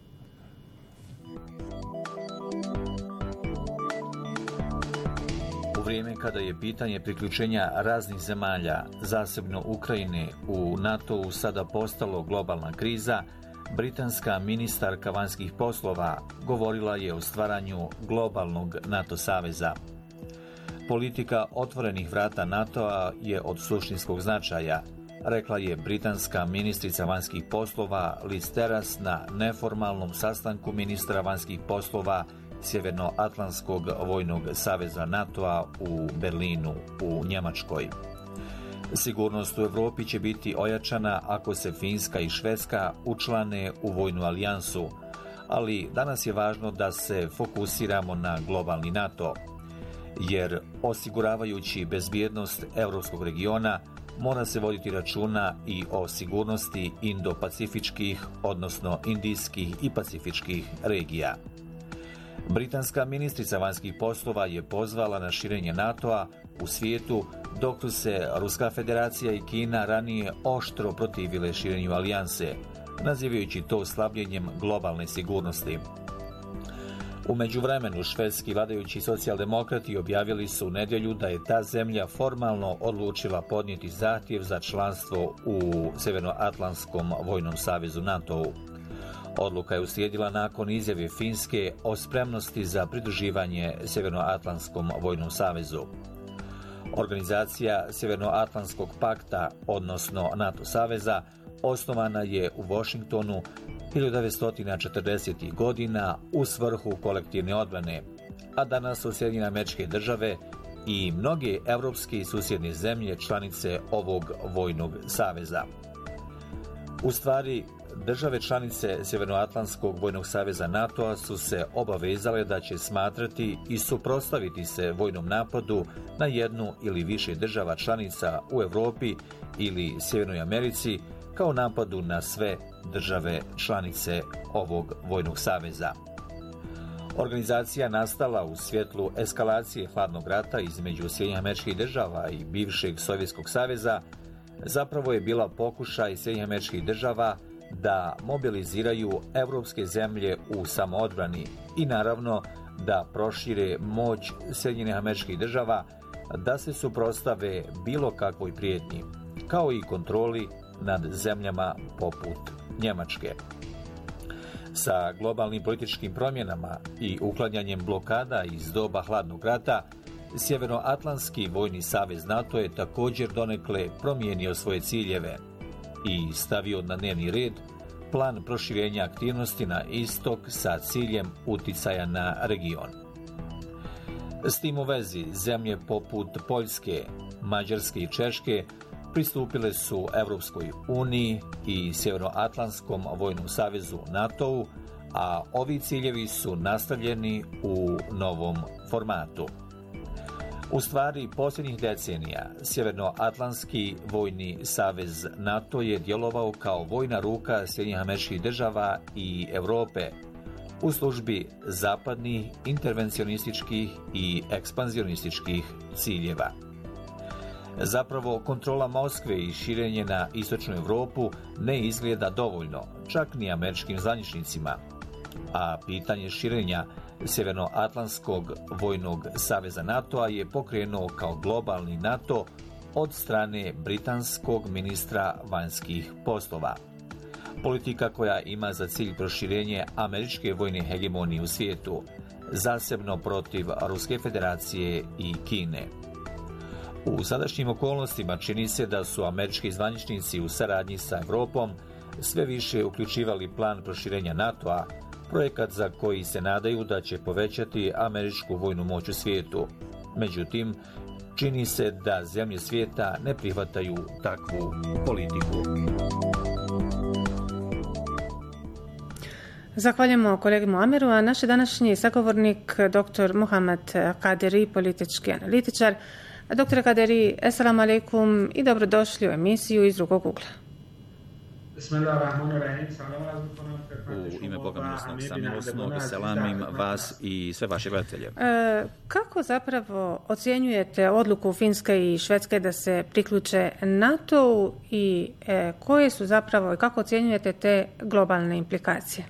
U vrijeme kada je pitanje priključenja raznih zemalja, zasebno Ukrajine, u NATO-u sada postalo globalna kriza, britanska ministarka vanjskih poslova govorila je o stvaranju globalnog NATO saveza. Politika otvorenih vrata NATO-a je od suštinskog značaja, rekla je britanska ministrica vanjskih poslova Liz Truss na neformalnom sastanku ministra vanjskih poslova Sjevernoatlantskog vojnog saveza NATO-a u Berlinu u Njemačkoj. Sigurnost u Europi će biti ojačana ako se Finska i Švedska učlane u vojnu alijansu, ali danas je važno da se fokusiramo na globalni NATO, jer osiguravajući bezbjednost europskog regiona mora se voditi računa i o sigurnosti indo-pacifičkih, odnosno indijskih i pacifičkih regija. Britanska ministrica vanjskih poslova je pozvala na širenje NATO-a u svijetu, dok su se Ruska federacija i Kina ranije oštro protivile širenju alijanse, nazivajući to slabljenjem globalne sigurnosti. U međuvremenu švedski vladajući socijaldemokrati objavili su u nedjelju da je ta zemlja formalno odlučila podnijeti zahtjev za članstvo u Sjevernoatlantskom vojnom savezu NATO-u. Odluka je uslijedila nakon izjave Finske o spremnosti za pridruživanje Sjevernoatlantskom vojnom savezu. Organizacija Sjevernoatlantskog pakta, odnosno NATO saveza, osnovana je u Washingtonu hiljadu devetsto četrdesetih godina u svrhu kolektivne odbrane, a danas su Sjedinjene Američke Države i mnoge evropske i susjedne zemlje članice ovog vojnog saveza. U stvari, države članice Sjevernoatlantskog vojnog saveza NATO-a su se obavezale da će smatrati i suprotstaviti se vojnom napadu na jednu ili više država članica u Europi ili Sjevernoj Americi, kao napadu na sve države članice ovog vojnog saveza. Organizacija nastala u svjetlu eskalacije hladnog rata između Sjedinjenih Američkih Država i bivšeg Sovjetskog saveza zapravo je bila pokušaj Sjedinjenih Američkih Država da mobiliziraju evropske zemlje u samoodbrani i naravno da prošire moć Sjedinjenih Američkih Država da se suprotstave bilo kakvoj prijetnji, kao i kontroli nad zemljama poput Njemačke. Sa globalnim političkim promjenama i uklanjanjem blokada iz doba hladnog rata, Sjevernoatlantski vojni savez NATO je također donekle promijenio svoje ciljeve i stavio na dnevni red plan proširenja aktivnosti na istok sa ciljem uticaja na region. S tim u vezi, zemlje poput Poljske, Mađarske i Češke pristupile su Europskoj uniji i Sjevernoatlantskom vojnom savezu NATO-u, a ovi ciljevi su nastavljeni u novom formatu. U stvari, posljednjih decenija Sjevernoatlantski vojni savez NATO je djelovao kao vojna ruka Sjedinjenih Američkih Država i Europe u službi zapadnih intervencionističkih i ekspanzionističkih ciljeva. Zapravo, kontrola Moskve i širenje na istočnu Europu ne izgleda dovoljno, čak ni američkim zvaničnicima, a pitanje širenja Sjevernoatlantskog vojnog saveza NATO-a je pokrenuo kao globalni NATO od strane britanskog ministra vanjskih poslova. Politika koja ima za cilj proširenje američke vojne hegemonije u svijetu, zasebno protiv Ruske federacije i Kine. U sadašnjim okolnostima čini se da su američki zvaničnici u saradnji sa Europom sve više uključivali plan proširenja NATO-a, projekat za koji se nadaju da će povećati američku vojnu moć u svijetu. Međutim, čini se da zemlje svijeta ne prihvataju takvu politiku. Zahvaljujemo kolegi Muameru, a naš današnji sagovornik dr. Muhammed Kaderi, politički analitičar. Doktor Kaderi, assalamu alaikum i dobrodošli u emisiju iz drugog ugla. U ime Boga milosnog, samilosnog, selamim vas i sve vaše gledatelje. E, kako zapravo ocjenjujete odluku Finske i Švedske da se priključe NATO-u i e, koje su zapravo i kako ocjenjujete te globalne implikacije?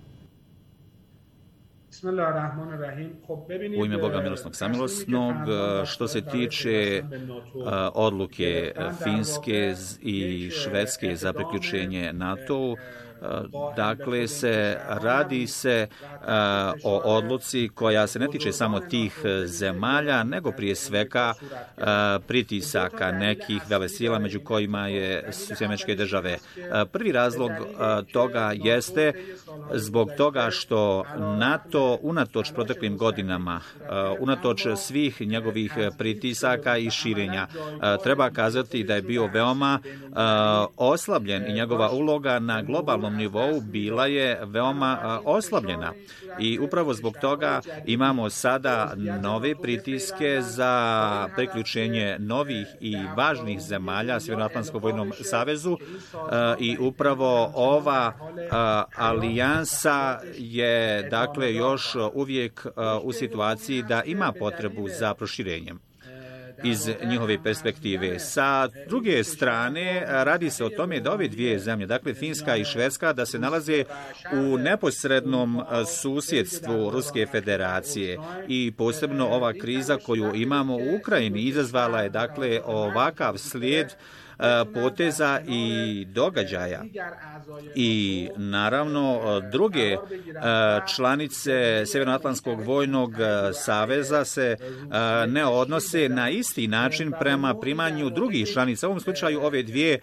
U ime Boga milosnog samilosnog, što se tiče odluke Finske i Švedske za priključenje NATO-u, dakle se radi se uh, o odluci koja se ne tiče samo tih zemalja, nego prije svega uh, pritisaka nekih velesila, među kojima je Sjedinjene Američke Države. Uh, prvi razlog uh, toga jeste zbog toga što NATO unatoč proteklim godinama, uh, unatoč svih njegovih pritisaka i širenja, uh, treba kazati da je bio veoma uh, oslabljen i njegova uloga na globalnom globalnom nivou bila je veoma oslabljena i upravo zbog toga imamo sada nove pritiske za priključenje novih i važnih zemalja Sjevernoatlantskom vojnom savezu i upravo ova alijansa je dakle još uvijek u situaciji da ima potrebu za proširenjem iz njihove perspektive. Sa druge strane, radi se o tome da ove dvije zemlje, dakle Finska i Švedska, da se nalaze u neposrednom susjedstvu Ruske federacije i posebno ova kriza koju imamo u Ukrajini izazvala je dakle ovakav slijed poteza i događaja. I naravno druge članice Sjevernoatlantskog vojnog saveza se ne odnose na isti način prema primanju drugih članica. U ovom slučaju ove dvije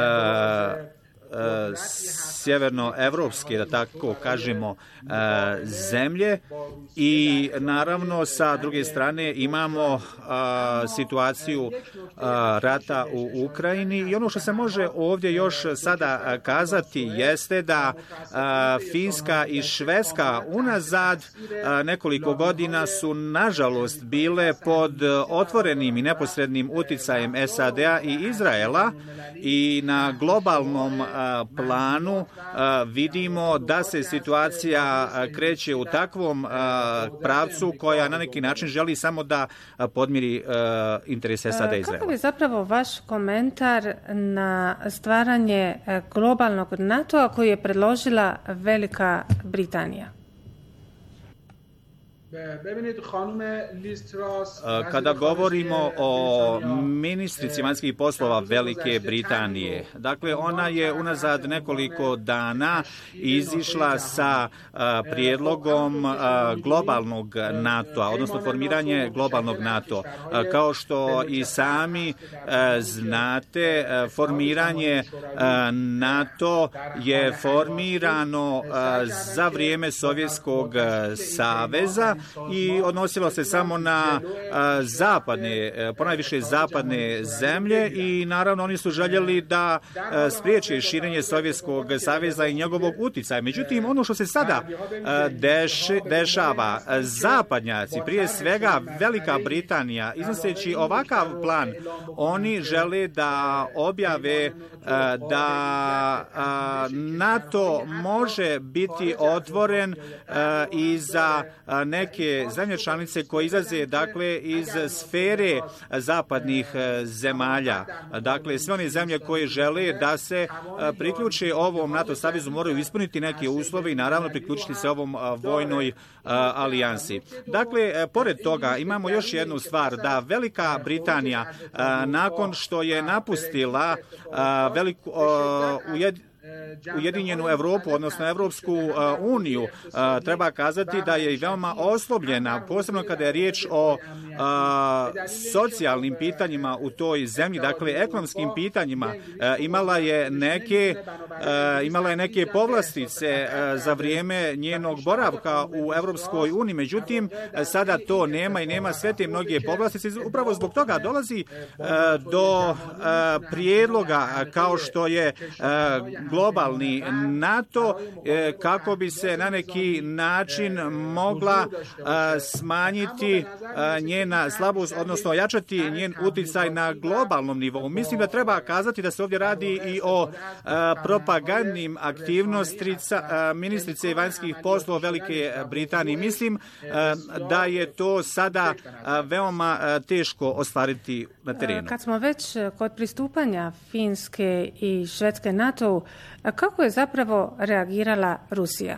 sjevernoevropske, da tako kažemo, zemlje i naravno sa druge strane imamo situaciju rata u Ukrajini i ono što se može ovdje još sada kazati jeste da Finska i Švedska unazad nekoliko godina su nažalost bile pod otvorenim i neposrednim uticajem S A D-a i Izraela i na globalnom planu vidimo da se situacija kreće u takvom pravcu koja na neki način želi samo da podmiri interese S A D-a i Izraela. Kakav je zapravo vaš komentar na stvaranje globalnog NATO-a koji je predložila Velika Britanija? Kada govorimo o ministrici vanjskih poslova Velike Britanije, dakle ona je unazad nekoliko dana izišla sa prijedlogom globalnog NATO-a, odnosno formiranje globalnog NATO. Kao što i sami znate, formiranje NATO je formirano za vrijeme Sovjetskog saveza i odnosilo se samo na a, zapadne, ponajviše zapadne zemlje i naravno oni su željeli da a, spriječe širenje Sovjetskog saveza i njegovog uticaja. Međutim, ono što se sada a, deš, dešava, zapadnjaci, prije svega Velika Britanija, iznoseći ovakav plan, oni žele da objave a, da a, NATO može biti otvoren a, i za a, neke zemlje članice koje izlaze dakle iz sfere zapadnih zemalja. Dakle, sve one zemlje koje žele da se priključe ovom NATO savezu moraju ispuniti neke uslove i naravno priključiti se ovom vojnoj alijansi. Dakle, pored toga imamo još jednu stvar, da Velika Britanija nakon što je napustila veliku ujed Ujedinjenu Europu, odnosno Evropsku uniju, treba kazati da je i veoma oslobljena, posebno kada je riječ o a, socijalnim pitanjima u toj zemlji, dakle ekonomskim pitanjima. A, imala je neke a, imala je neke povlastice a, za vrijeme njenog boravka u Evropskoj uniji, međutim sada to nema i nema sve te mnoge povlastice. Upravo zbog toga dolazi a, do a, prijedloga kao što je a, globalni NATO kako bi se na neki način mogla smanjiti njena slabost, odnosno ojačati njen uticaj na globalnom nivou. Mislim da treba kazati da se ovdje radi i o propagandnim aktivnostima ministrice vanjskih poslova Velike Britanije. Mislim da je to sada veoma teško ostvariti na terenu. Kad smo već kod pristupanja Finske i Švedske NATO-u, kako je zapravo reagirala Rusija?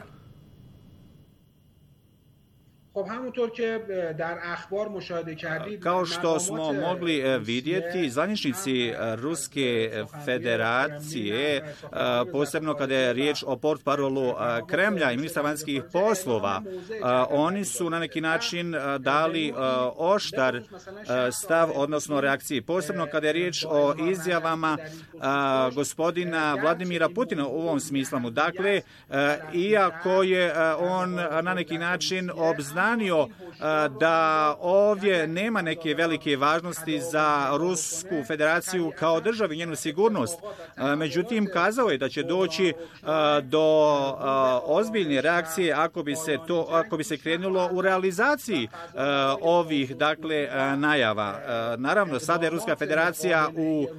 Kao što smo mogli vidjeti, zvaničnici Ruske federacije, posebno kada je riječ o portparolu Kremlja i ministra vanjskih poslova, oni su na neki način dali oštar stav, odnosno reakciji. Posebno kada je riječ o izjavama gospodina Vladimira Putina u ovom smislu. Dakle, iako je on na neki način obznanio branio da ovdje nema neke velike važnosti za Rusku federaciju kao državu i njenu sigurnost. Međutim, kazao je da će doći do ozbiljne reakcije ako bi se to, ako bi se krenulo u realizaciji ovih, dakle, najava. Naravno, sada je Ruska federacija u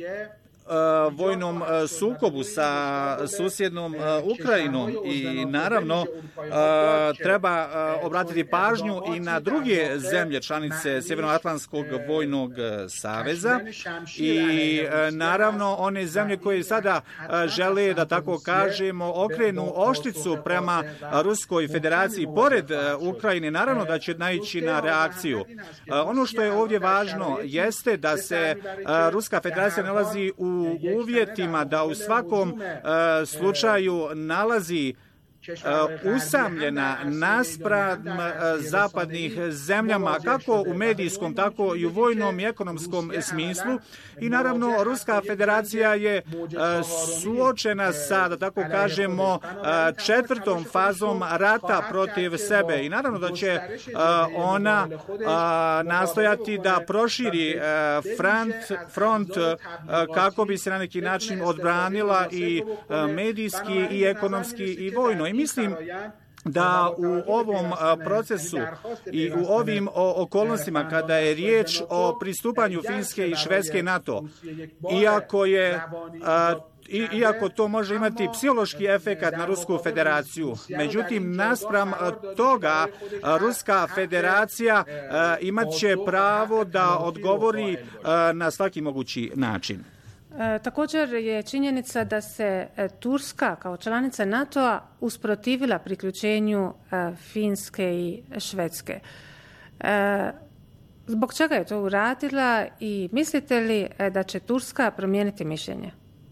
vojnom sukobu sa susjednom Ukrajinom i naravno treba obratiti pažnju i na druge zemlje članice Sjevernoatlantskog vojnog saveza i naravno one zemlje koje sada žele, da tako kažemo, okrenu ošticu prema Ruskoj federaciji pored Ukrajine, naravno da će naići na reakciju. Ono što je ovdje važno jeste da se Ruska federacija nalazi u uvjetima da u svakom uh, slučaju nalazi Uh, usamljena naspram uh, zapadnih zemljama, kako u medijskom, tako i u vojnom i ekonomskom smislu. I naravno, Ruska federacija je uh, suočena sa, da tako kažemo, uh, četvrtom fazom rata protiv sebe. I naravno da će uh, ona uh, nastojati da proširi uh, front, front uh, kako bi se na neki način odbranila i uh, medijski i ekonomski i vojno. I mislim da u ovom procesu i u ovim okolnostima kada je riječ o pristupanju Finske i Švedske NATO, iako je I, iako to može imati psihološki efekat na Rusku federaciju. Međutim, naspram toga, Ruska federacija imat će pravo da odgovori na svaki mogući način. E, također je činjenica da se e, Turska kao članica NATO-a usprotivila priključenju e, Finske i Švedske. E, zbog čega je to uradila i mislite li e, da će Turska promijeniti mišljenje?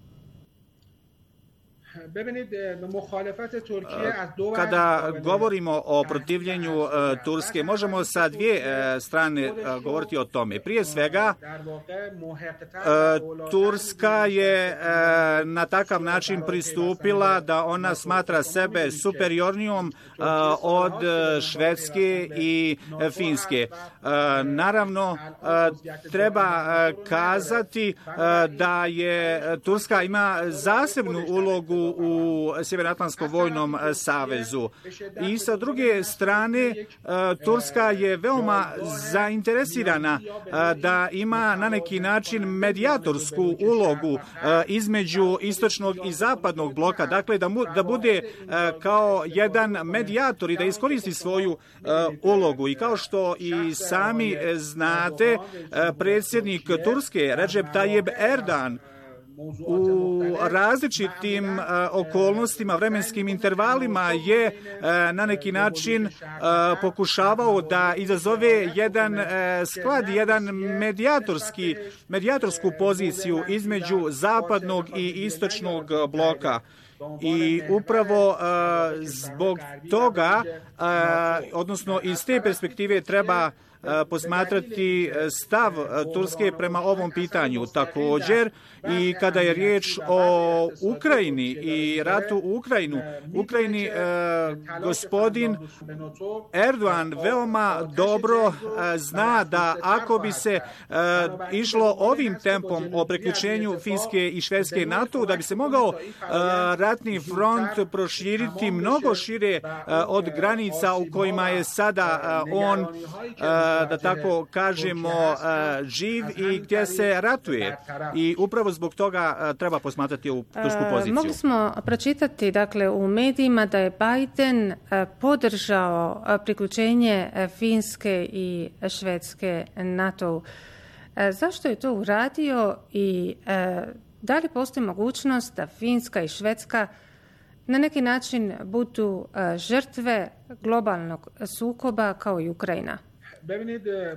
Kada govorimo o protivljenju uh, Turske, možemo sa dvije uh, strane uh, govoriti o tome. Prije svega, uh, Turska je uh, na takav način pristupila da ona smatra sebe superiornijom uh, od uh, Švedske i uh, Finske. Uh, naravno, uh, treba uh, kazati uh, da je Turska ima zasebnu ulogu u Sjevernoatlantskom vojnom savezu. I sa druge strane, Turska je veoma zainteresirana da ima na neki način medijatorsku ulogu između istočnog i zapadnog bloka. Dakle, da, mu, da bude kao jedan medijator i da iskoristi svoju ulogu. I kao što i sami znate, predsjednik Turske, Recep Tayyip Erdogan, u različitim uh, okolnostima, vremenskim intervalima je uh, na neki način uh, pokušavao da izazove jedan uh, sklad, jedan medijatorski, medijatorsku poziciju između zapadnog i istočnog bloka. I upravo uh, zbog toga, uh, odnosno iz te perspektive treba posmatrati stav Turske prema ovom pitanju. Također, i kada je riječ o Ukrajini i ratu u Ukrajinu, Ukrajini eh, gospodin Erdogan veoma dobro eh, zna da ako bi se eh, išlo ovim tempom o priključenju Finske i Švedske NATO, da bi se mogao eh, ratni front proširiti mnogo šire eh, od granica u kojima je sada eh, on eh, da tako kažemo živ i gdje se ratuje. I upravo zbog toga treba posmatrati ovu tursku poziciju. Mogli smo pročitati, dakle, u medijima da je Biden podržao priključenje Finske i Švedske NATO. Zašto je to uradio i da li postoji mogućnost da Finska i Švedska na neki način budu žrtve globalnog sukoba kao i Ukrajina?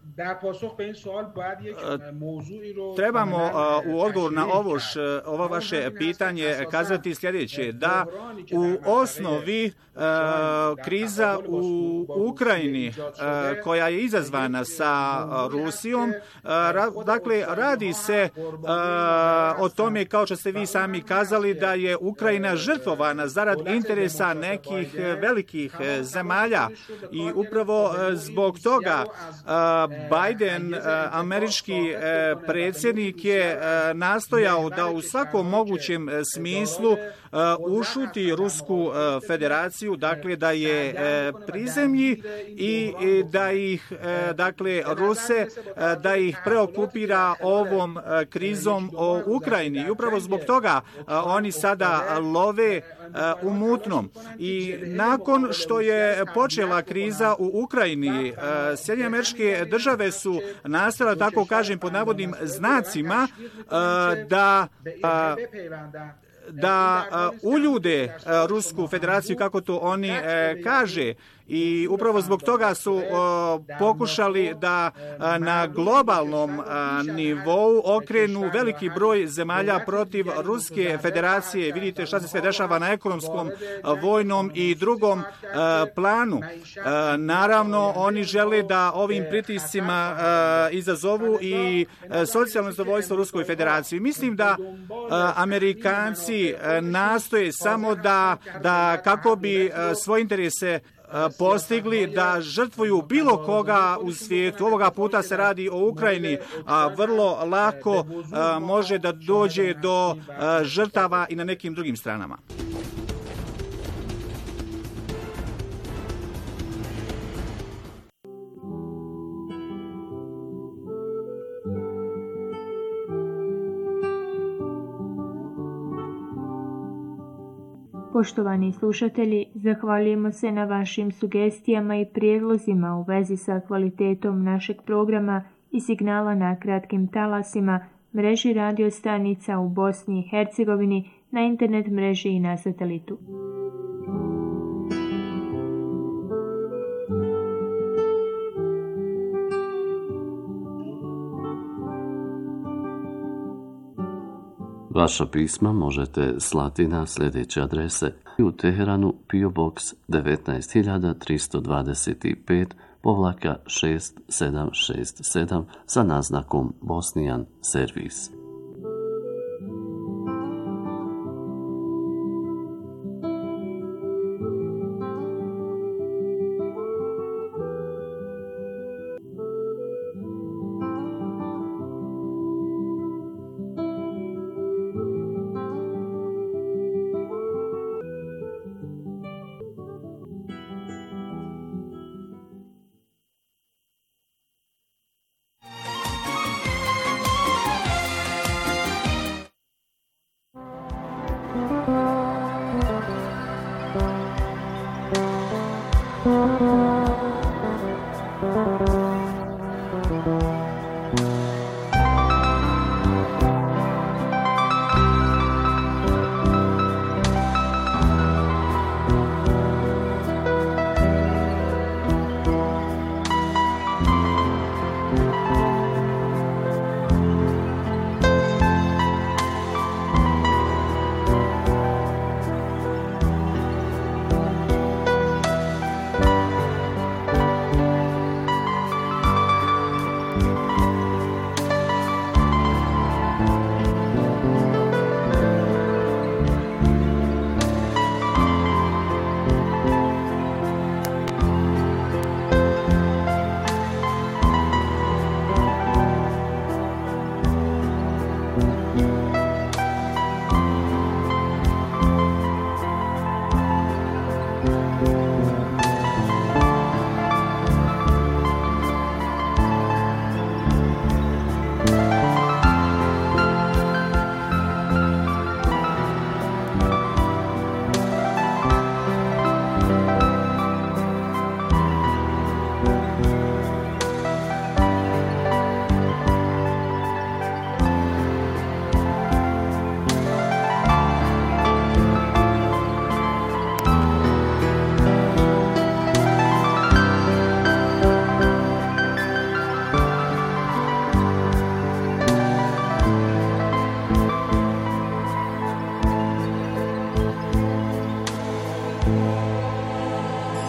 Trebamo uh, u odgovor na ovo, š, ovo vaše pitanje kazati sljedeće, da u osnovi uh, kriza u Ukrajini uh, koja je izazvana sa Rusijom, uh, ra, dakle radi se uh, o tome, kao što ste vi sami kazali, da je Ukrajina žrtvovana zarad interesa nekih velikih zemalja i upravo zbog toga Biden, američki predsjednik, je nastojao da u svakom mogućem smislu ušuti Rusku federaciju, dakle da je prizemlji i da ih, dakle Ruse, da ih preokupira ovom krizom o Ukrajini. I upravo zbog toga oni sada love u mutnom. I nakon što je počela kriza u Ukrajini, Sjedinjene Američke Države su nastojale, tako kažem pod navodnim znacima, da da uljude Rusku federaciju, kako to oni kaže, i upravo zbog toga su uh, pokušali da uh, na globalnom uh, nivou okrenu veliki broj zemalja protiv Ruske federacije. Vidite šta se sve dešava na ekonomskom, uh, vojnom i drugom uh, planu. Uh, naravno, oni žele da ovim pritiscima uh, izazovu i uh, socijalno zadovoljstvo Ruskoj federaciji. Mislim da uh, Amerikanci uh, nastoje samo da, da kako bi uh, svoje interese postigli, da žrtvuju bilo koga u svijetu. Ovoga puta se radi o Ukrajini, a vrlo lako a, može da dođe do a, žrtava i na nekim drugim stranama. Poštovani slušatelji, zahvaljujemo se na vašim sugestijama i prijedlozima u vezi sa kvalitetom našeg programa i signala na kratkim talasima, mreži radio stanica u Bosni i Hercegovini, na internet mreži i na satelitu. Vaša pisma možete slati na sljedeće adrese: u Teheranu P O Box devetnaest hiljada tristo dvadeset pet povlaka šest sedam šest sedam sa naznakom Bosnian Servis.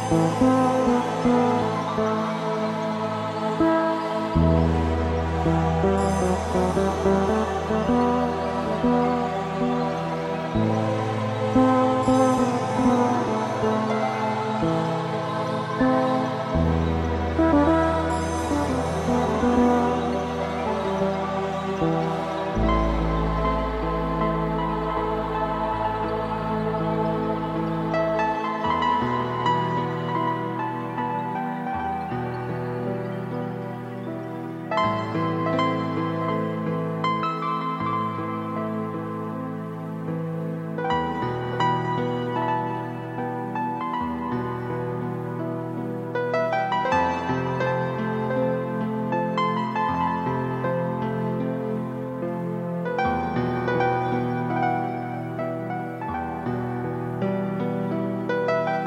Thank you.